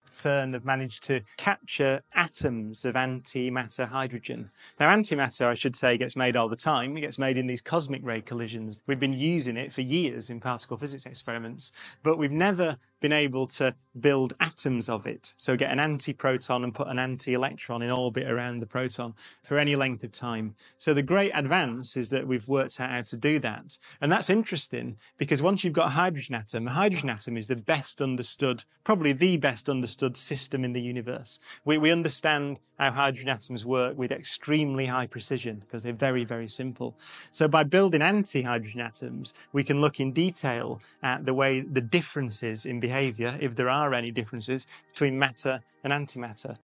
CERN have managed to capture atoms of antimatter hydrogen. Now, antimatter, I should say, gets made all the time. It gets made in these cosmic ray collisions. We've been using it for years in particle physics experiments, but we've never been able to build atoms of it. So get an antiproton and put an anti-electron in orbit around the proton for any length of time. So the great advance is that we've worked out how to do that. And that's interesting because once you've got a hydrogen atom is the best understood, probably the best understood system in the universe. We understand how hydrogen atoms work with extremely high precision because they're very, very simple. So by building anti-hydrogen atoms, we can look in detail at the way the differences in behavior, if there are any differences, between matter and antimatter.